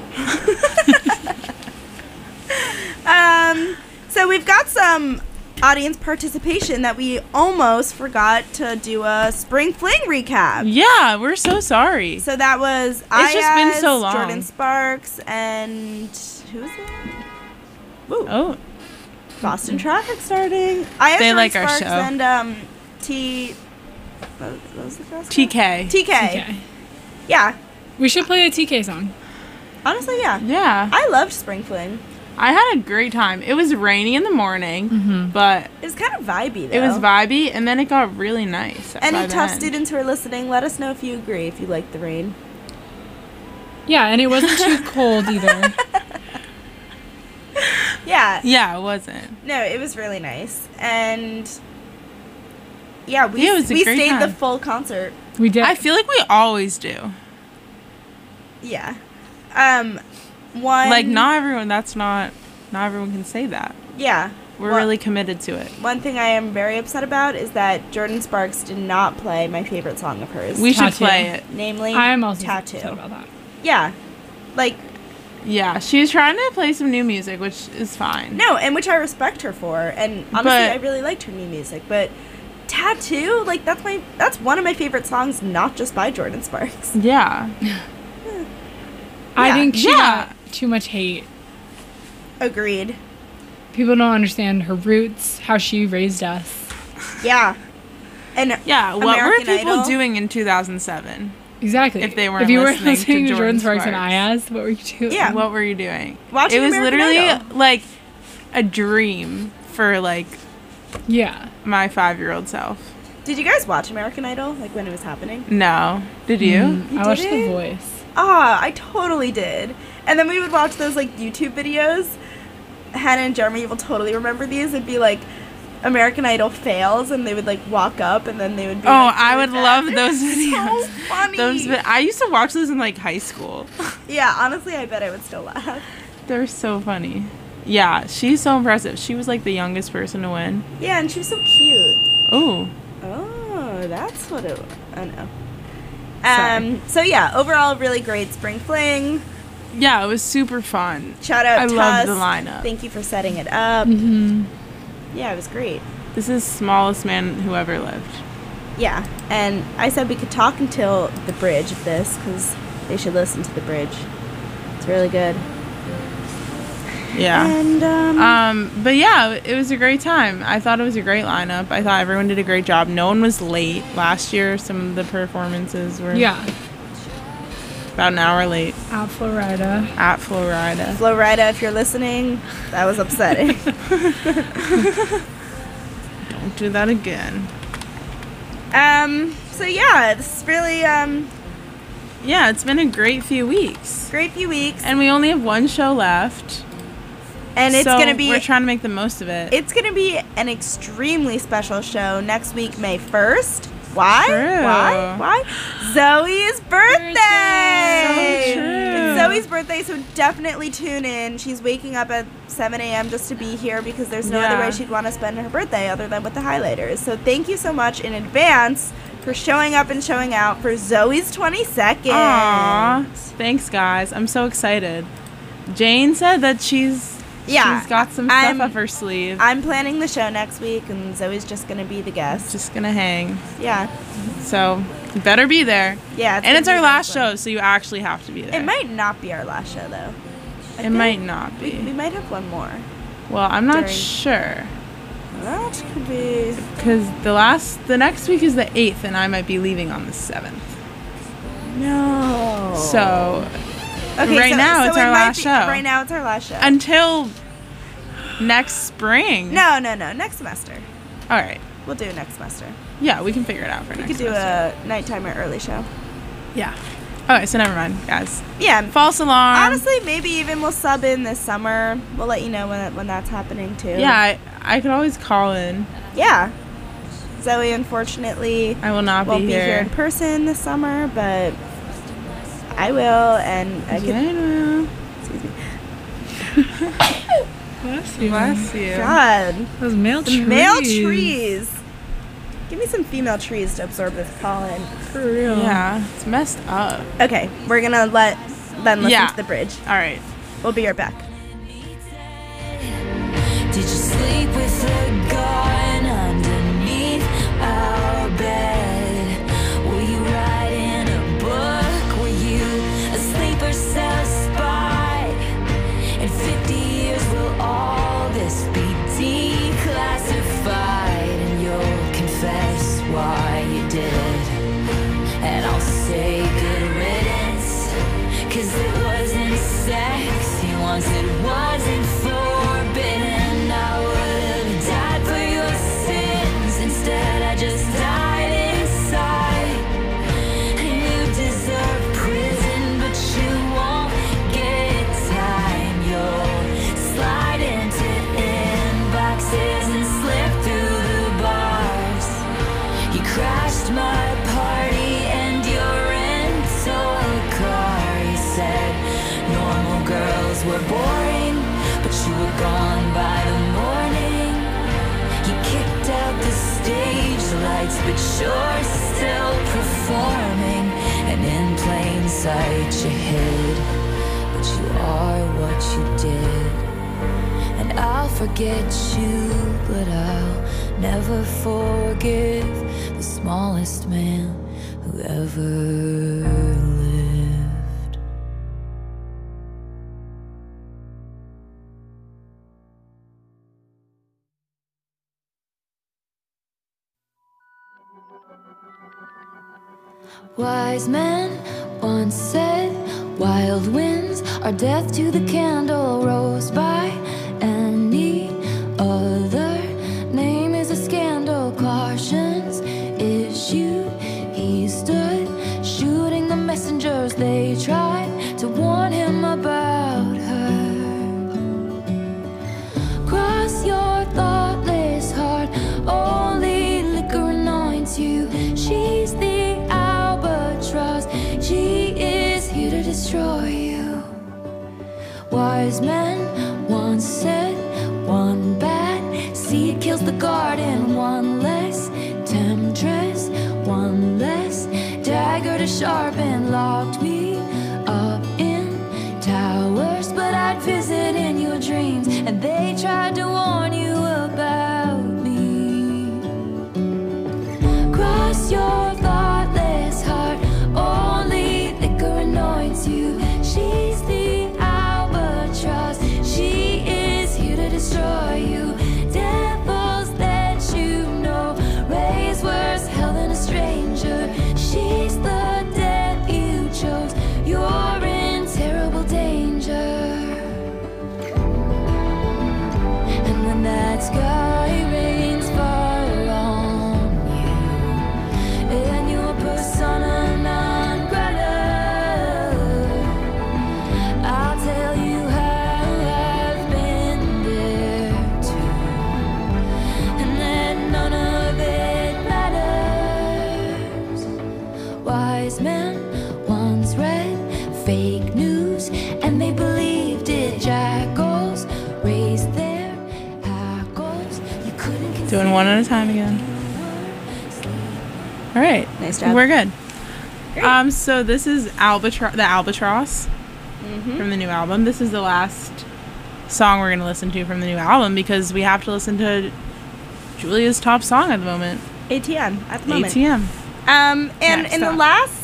Um, so we've got some audience participation that we almost forgot to do a spring fling recap. Yeah, we're so sorry. So that was It's just been Ayaz, so long. Jordan Sparks, and who's it? Woo. Oh, Boston Traffic starting. Ayaz, They Jordan like our Sparks, show. and um, T. What, what was the girl's T name? K. T K. Okay. Yeah. We should play a T K song. Honestly, yeah. Yeah. I loved spring fling. I had a great time. It was rainy in the morning, but It was kind of vibey though. it was vibey, and then it got really nice. Any by the tough end. students who are listening, let us know if you agree, if you like the rain. Yeah, and it wasn't too cold either. Yeah. Yeah, it wasn't. No, it was really nice. And yeah, we, Yeah, it was a we great stayed time. the full concert. We did. I feel like we always do. Yeah. Um one Like, not everyone, that's not, not everyone can say that. Yeah. We're Well, really committed to it. one thing I am very upset about is that Jordan Sparks did not play my favorite song of hers. We should Tattoo. play it. namely I'm also Tattoo. upset about that. Yeah. Like Yeah, she was trying to play some new music, which is fine. no, and which I respect her for. And honestly, But- I really liked her new music, but Tattoo, like that's my that's one of my favorite songs, not just by Jordan Sparks. Yeah. I Yeah. think she Yeah. got too much hate. Agreed. People don't understand her roots, how she raised us. Yeah. And Yeah, what American were people Idol? doing in two thousand seven? Exactly. If they weren't if you weren't listening listening to to Jordan Jordan Sparks and Sparks. Ayaz, what were you doing? Yeah. What were you doing? Watching It was American literally Idol. like a dream for like Yeah. my five-year-old self. Did you guys watch American Idol, like, when it was happening? No. Did you? Mm, You I watched The did? Voice. Ah, I totally did. And then we would watch those, like, YouTube videos. Hannah and Jeremy will totally remember these. It'd be, like, American Idol fails, and they would, like, walk up, and then they would be, Oh, like, I really would bad. love They're those videos. So funny. Those vi- I used to watch those in like high school. Yeah, honestly, I bet I would still laugh. They're so funny. Yeah, she's so impressive. She was like the youngest person to win. Yeah, and she was so cute. Oh. Oh, that's what it. I know. Sorry. Um. So yeah, overall, really great spring fling. Yeah, it was super fun. Shout out. I Tuss. loved the lineup. Thank you for setting it up. Mm-hmm. Yeah, it was great. This is smallest man who ever lived. Yeah, and I said we could talk until the bridge of this because they should listen to the bridge. It's really good. Yeah. And um, Um, but yeah, it was a great time. I thought it was a great lineup. I thought everyone did a great job. No one was late. Last year, some of the performances were Yeah. about an hour late At Florida. at Florida. Florida, if you're listening, that was upsetting. Don't do that again. um. So yeah, this is really um Yeah, it's been a great few weeks. great few weeks, And we only have one show left. and it's so gonna be We're trying to make the most of it. It's going to be an extremely special show next week, May first. Why? True. Why? Why? Zoe's birthday! So true. It's Zoe's birthday, so definitely tune in. She's waking up at seven a.m. just to be here because there's no other Yeah. way she'd want to spend her birthday other than with the highlighters. So thank you so much in advance for showing up and showing out for Zoe's twenty-second. Aw. Thanks, guys. I'm so excited. Jane said that she's Yeah, she's got some I'm- stuff up her sleeve. I'm planning the show next week, and Zoe's just going to be the guest. just gonna hang. Yeah. So you better be there. Yeah. and gonna it's be our really last fun. show, so you actually have to be there. It might not be our last show, though. I It think might not We, we be. might have one more. Well, I'm not during- sure That could be. because the last, the next week is the eighth, and I might be leaving on the seventh. No. So okay, right so- now so it's it our might last be- show. Right now it's our last show. until next spring. no, no, no. Next semester. All right. We'll do it next semester. Yeah, we can figure it out for We next could do semester. a nighttime or early show. Yeah. Okay, so never mind, guys. Yeah. False alarm. Honestly, maybe even we'll sub in this summer. We'll let you know when when that's happening too. Yeah, I, I could always call in. Yeah. Zoe, unfortunately, I will not won't be be here here. in person this summer, but I will, and I Yeah, can. I know. Excuse me. Bless you. Bless you. God, Those male the trees. male trees. Give me some female trees to absorb this pollen. For real. Yeah, it's messed up. Okay, we're gonna let Ben listen Yeah. to the bridge. All right. We'll be right back. Did you sleep with a gun underneath our bed? Were you writing a book? Were you a sleeper cell spy? In fifty years will all this be declassified? And you'll confess why you did. And I'll say good riddance, 'cause it wasn't sex you wanted, wasn't forbidden. I would have died for your sins. Instead I just died inside. And you deserve prison, but you won't get time. You'll slide into inboxes and slip through the bars. You crashed my party and your rental car. You said normal girls were boring, but you were gone by the morning. You kicked out the stage lights, but you're still performing. And in plain sight you hid, but you are what you did. And I'll forget you, but I'll never forgive the smallest man who ever Wise men once said, wild winds are death to the candle. Rose by any other name is a scandal. Cautions issued, he stood shooting the messengers. They tried to warn him about her. Cross your thoughtless heart, only liquor anoints you. She's the albatross, she is here to destroy you. Wise men once said, one bad seed kills the garden. One less temptress, one less dagger to sharpen. Locked me up in towers, but I'd visit in your dreams. And they tried to warn you about me. Cross your thoughtless heart, only liquor anoints you. She's the albatross, she is here to destroy you. Devils that you know raise worse hell than a stranger. She's the death you chose, you're in terrible danger. And when that sky rains fire on you, and your persona non grata, I'll tell you how I've been there too, and that none of it matters. Wise men once read fake news, and they believed it. Jackals raised their hackles. You couldn't Doing one at a time again. All right. Nice job. We're good. Great. Um, so this is Albatro- the Albatross Mhm. from the new album. This is the last song we're going to listen to from the new album because we have to listen to Julia's top song at the moment, A T M at the moment. A T M. Um, and Next in the up. last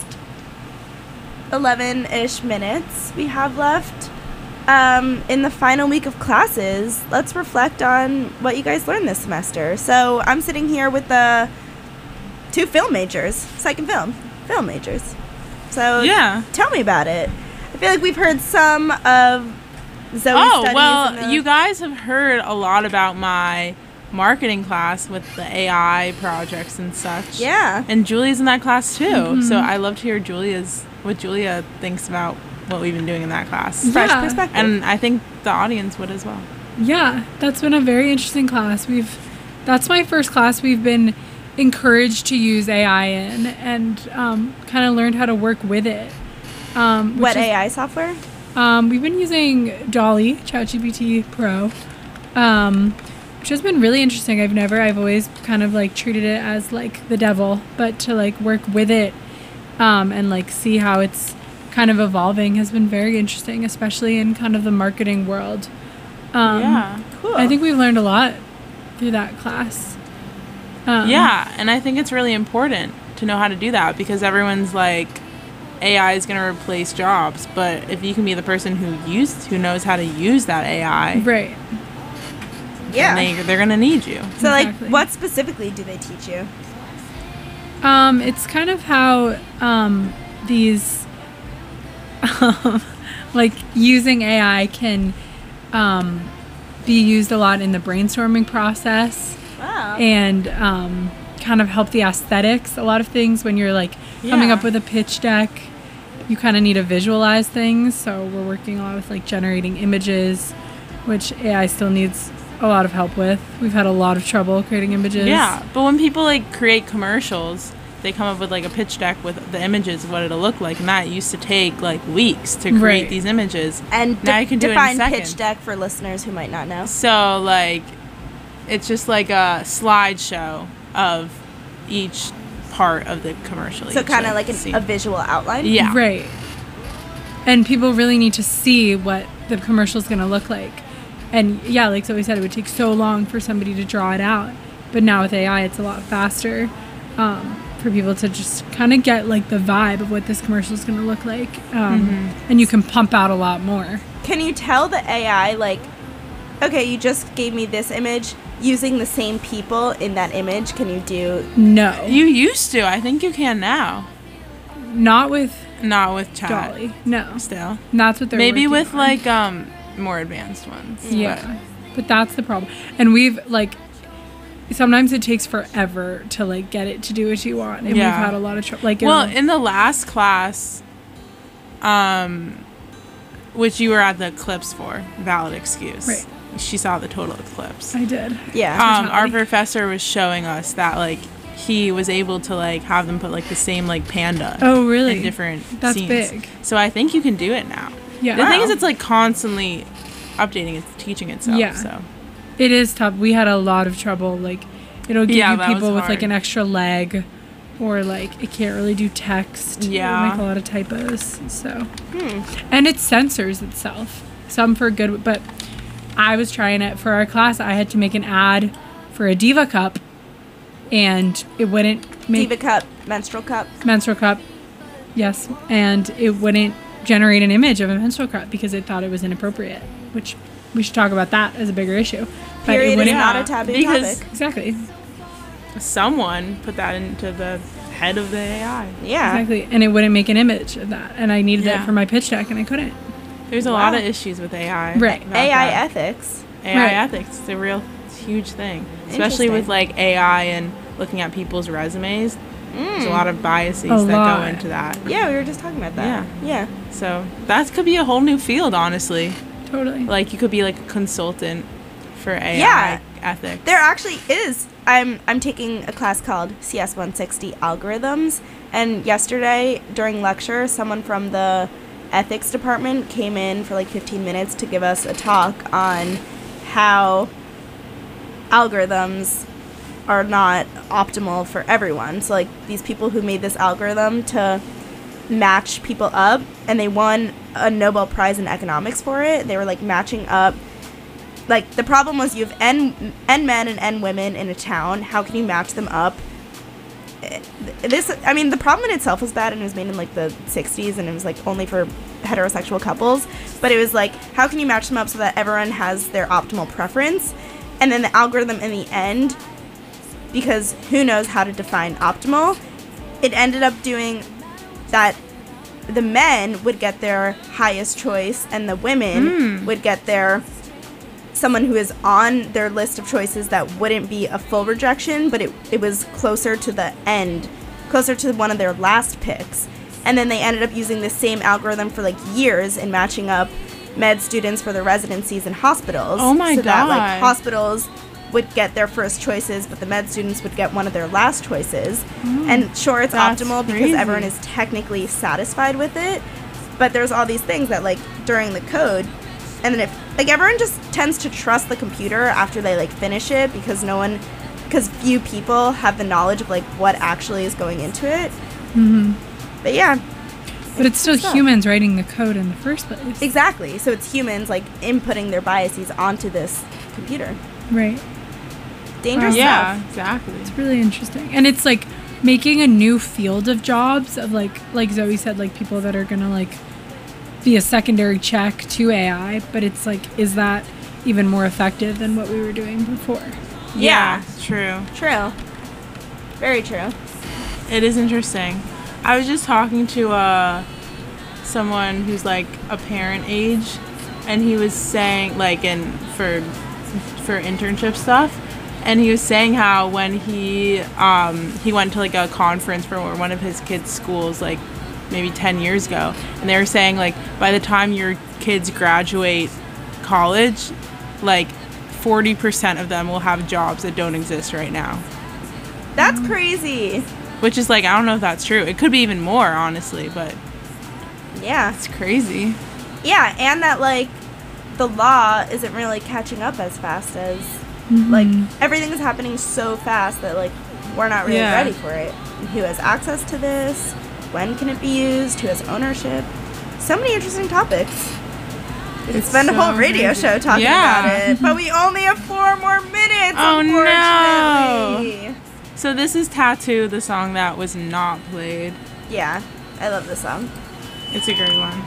eleven-ish minutes we have left, um, in the final week of classes, let's reflect on what you guys learned this semester. So I'm sitting here with the two film majors, psych and film, film majors. So Yeah. tell me about it. I feel like we've heard some of Zoe's Oh, studies. well, in the- you guys have heard a lot about my marketing class with the A I projects and such. Yeah. And Julia's in that class too. So I love to hear Julia's what Julia thinks about what we've been doing in that class. Fresh Yeah. perspective. And I think the audience would as well. Yeah, that's been a very interesting class. We've that's my first class we've been encouraged to use A I in and um, kind of learned how to work with it. Um, which what is- A I software? Um, we've been using Dolly, ChatGPT Pro, um, which has been really interesting. I've never, I've always kind of like treated it as like the devil, but to like work with it um, and like see how it's kind of evolving has been very interesting, especially in kind of the marketing world. Um, yeah. Cool. I think we've learned a lot through that class. Um, Yeah, and I think it's really important to know how to do that because everyone's like A I is going to replace jobs, but if you can be the person who used who knows how to use that A I, Right. Yeah. then they, they're going to need you. So, like, Exactly. what specifically do they teach you? Um, it's kind of how um, these, um, like, using A I can um, be used a lot in the brainstorming process Wow. and um, kind of help the aesthetics. A lot of things when you're, like, coming Yeah. up with a pitch deck, you kind of need to visualize things. So we're working a lot with, like, generating images, which A I still needs a lot of help with. We've had a lot of trouble creating images. Yeah, but when people like create commercials, they come up with like a pitch deck with the images of what it'll look like, and that used to take like weeks to create Right. these images. And now de- you can do it in a define second. pitch deck for listeners who might not know. So like, it's just like a slideshow of each part of the commercial. So each, kind of like an, scene. a visual outline. yeah, Right. And people really need to see what the commercial is going to look like. And yeah, like Zoe said, it would take so long for somebody to draw it out. But now with A I, it's a lot faster um, for people to just kind of get like the vibe of what this commercial is going to look like. Um, Mm-hmm. And you can pump out a lot more. Can you tell the A I, like, okay, you just gave me this image, using the same people in that image, can you do... No. You used to. I think you can now. not with Not with chat. Dolly. No, Still. that's what they're Maybe working with on. like um more advanced ones. Yeah, but that's the problem. And we've like sometimes it takes forever to like get it to do what you want, and Yeah. we've had a lot of trouble. Like, Well, it'll- in the last class, um, which you were at the eclipse for, valid excuse. Right. She saw the total eclipse. I did. Yeah. Um, our Totality. professor was showing us that like he was able to like have them put like the same like panda. Oh, really? In different That's scenes. big. So I think you can do it now. Yeah. The thing is, Wow. it's like constantly updating and teaching itself. Yeah. So It is tough. We had a lot of trouble. Like, it'll give Yeah, you that was people with like hard. an extra leg, or like it can't really do text. It'll Yeah. make a lot of typos. So, Hmm. and it censors itself. Some for good, but I was trying it for our class. I had to make an ad for a Diva cup, and it wouldn't make Diva cup, menstrual cup. menstrual cup. Yes, and it wouldn't generate an image of a menstrual cup because it thought it was inappropriate. Which we should talk about that as a bigger issue. But it Period is wouldn't. not Yeah, a taboo because- topic. Exactly. someone put that into the head of the A I. Yeah. Exactly, and it wouldn't make an image of that, and I needed Yeah. it for my pitch deck, and I couldn't. There's a Wow. lot of issues with A I. Right. about A I that. ethics. A I Right. ethics is a real huge thing, especially with Interesting. like A I and looking at people's resumes. There's a Mm. lot of biases A that lot. go into that. Yeah, we were just talking about that. Yeah. So that could be a whole new field, honestly. Totally. Like you could be like a consultant for A I Yeah. ethics. There actually is. I'm I'm taking a class called C S one sixty Algorithms, and yesterday during lecture, someone from the ethics department came in for like fifteen minutes to give us a talk on how algorithms are not optimal for everyone. So like these people who made this algorithm to match people up, and they won a Nobel Prize in economics for it. They were like matching up, like the problem was you have n n men and n women in a town. How can you match them up? Eh, This, I mean, the problem in itself was bad, and it was made in like the sixties, and it was like only for heterosexual couples. But it was like, how can you match them up so that everyone has their optimal preference? And then the algorithm in the end, because who knows how to define optimal, it ended up doing that the men would get their highest choice and the women would get their someone who is on their list of choices that wouldn't be a full rejection, but it, it was closer to the end, closer to one of their last picks. And then they ended up using the same algorithm for like years in matching up med students for their residencies in hospitals. Oh my so that like God. hospitals would get their first choices, but the med students would get one of their last choices. And sure, it's That's optimal because crazy. everyone is technically satisfied with it, but there's all these things that like during the code, and then if like everyone just tends to trust the computer after they like finish it because no one, because few people have the knowledge of like what actually is going into it. Mm-hmm. But yeah, But it's still stuff. humans writing the code in the first place. exactly. So it's humans like inputting their biases onto this computer. Right. Dangerous yeah, stuff. exactly. It's really interesting. And it's like making a new field of jobs of like like Zoe said, like people that are gonna like be a secondary check to A I, but it's like, is that even more effective than what we were doing before? Yeah, true. True. Very true. It is interesting. I was just talking to uh, someone who's like a parent age, and he was saying like in for for internship stuff, and he was saying how when he um, he went to like a conference for one of his kids' schools like maybe ten years ago, and they were saying like by the time your kids graduate college, like forty percent of them will have jobs that don't exist right now. That's crazy. Which is like, I don't know if that's true. It could be even more, honestly, but Yeah. it's crazy. Yeah, and that like the law isn't really catching up as fast as like everything is happening so fast that like we're not really Yeah. ready for it. Who has access to this? When can it be used? Who has ownership? So many interesting topics. We could It's spend a so whole radio crazy. show talking Yeah. about it, but we only have four more minutes. Oh, no. Unfortunately. So this is Tattoo, the song that was not played. Yeah, I love this song. It's a great one.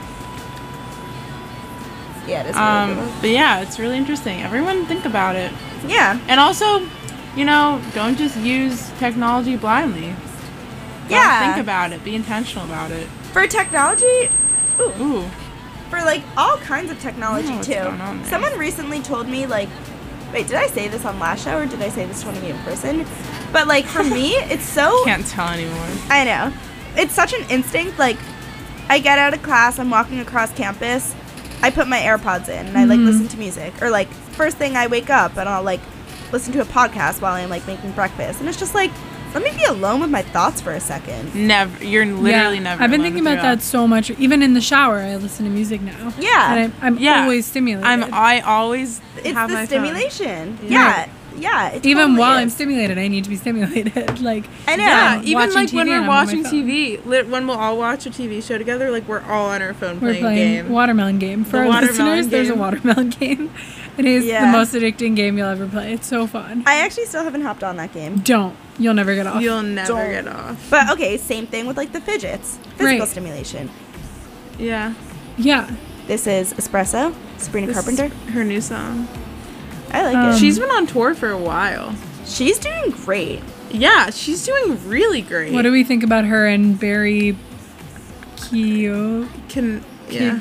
Yeah, it is. a really Um, good one. but yeah, it's really interesting. Everyone think about it. Yeah, And also, you know, don't just use technology blindly. Yeah. Think about it. Be intentional about it. For technology, ooh, Ooh. for like all kinds of technology I don't know what's too. going on there. Someone recently told me like, wait, did I say this on last show or did I say this to one of you in person? But like for me, it's so Can't tell anymore. I know. It's such an instinct. Like, I get out of class, I'm walking across campus, I put my AirPods in and I like listen to music. Or like first thing I wake up and I'll like listen to a podcast while I'm like making breakfast. And it's just like, let me be alone with my thoughts for a second. Never. You're literally Yeah, never. I've been alone thinking with about your that so much. Even in the shower, I listen to music now. Yeah. And I'm, I'm Yeah. always stimulated. I'm. I always It's have the my phone. stimulation. Yeah. Yeah. Yeah. It Even totally while I'm is. stimulated, I need to be stimulated. Like, I know. Yeah, I'm even watching like T V when and we're I'm on my watching phone. T V, lit, when we'll all watch a T V show together, like we're all on our phone we're playing, playing a game. watermelon game. For The our watermelon listeners, there's a game. watermelon game. It is Yeah. the most addicting game you'll ever play. It's so fun. I actually still haven't hopped on that game. Don't. You'll never get off. You'll never Don't. get off. But okay, same thing with like the fidgets. Physical Right. stimulation. Yeah. yeah. This is Espresso, Sabrina This Carpenter. is her new song. I like Um, it. She's been on tour for a while. She's doing great. Yeah, she's doing really great. What do we think about her and Barry Keoghan? Can yeah.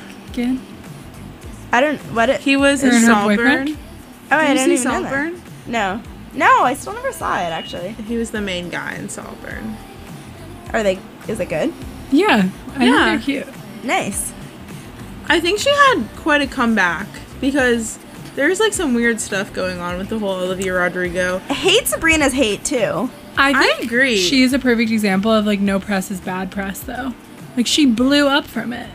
I don't what it He was Her in and her Saltburn. boyfriend? Oh, I Did didn't you see even know that. Saltburn? No. No, I still never saw it actually. He was the main guy in Saltburn. Are they is it good? Yeah. I Yeah. think they're cute. Nice. I think she had quite a comeback because there's like some weird stuff going on with the whole Olivia Rodrigo. I hate Sabrina's hate too. I I think agree. she's a perfect example of like no press is bad press though. Like she blew up from it.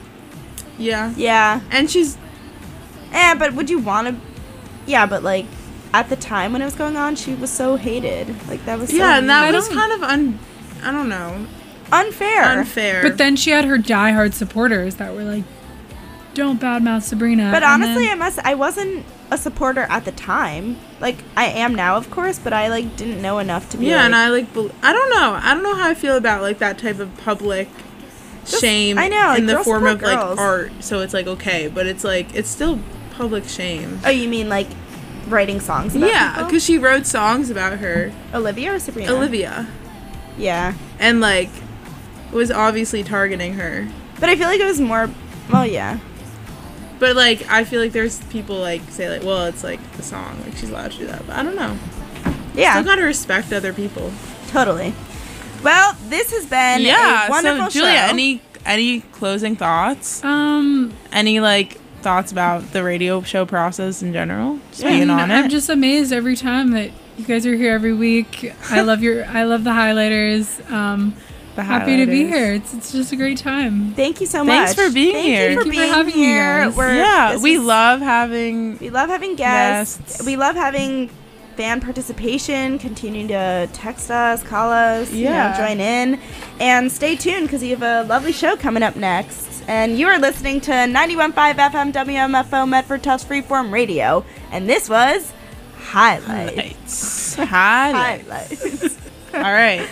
Yeah. Yeah. And she's Eh, but would you want to Yeah, but like at the time when it was going on, she was so hated. Like that was so yeah, and that I was don't- kind of un I don't know. unfair. Unfair. But then she had her diehard supporters that were like, "Don't badmouth Sabrina." But and honestly, I then- must I wasn't a supporter at the time. Like I am now, of course, but I like didn't know enough to be yeah, like, and I like bel I don't know. I don't know how I feel about like that type of public Just- shame I know, like, in the girls form of support like girls. art. So it's like okay, but it's like it's still public shame. Oh, you mean like writing songs about Yeah, people? because she wrote songs about her, Olivia or Sabrina? Olivia, Yeah. and like was obviously targeting her. But I feel like it was more well, yeah. But like I feel like there's people like say like, well, it's like the song, like she's allowed to do that. But I don't know. Yeah. Still gotta respect other people. Totally. Well, this has been yeah. a wonderful so Julia, show. any any closing thoughts? um, Any like thoughts about the radio show process in general? Just I being mean, on I'm it. just amazed every time that you guys are here every week. I love your, I love the highlighters. Um, The happy to be highlighters. here. It's it's just a great time. Thank you so Thanks much. for being Thank here. You for Thank you for being having me, here. guys. We're- Yeah, this we is- love having. We love having guests. Guests. We love having fan participation. Continue to text us, call us, Yeah. you know, join in, and stay tuned because we have a lovely show coming up next. And you are listening to ninety-one point five F M W M F O Medford Tufts Freeform Radio, and this was Highlights. Highlights. Highlights. Highlights. All right.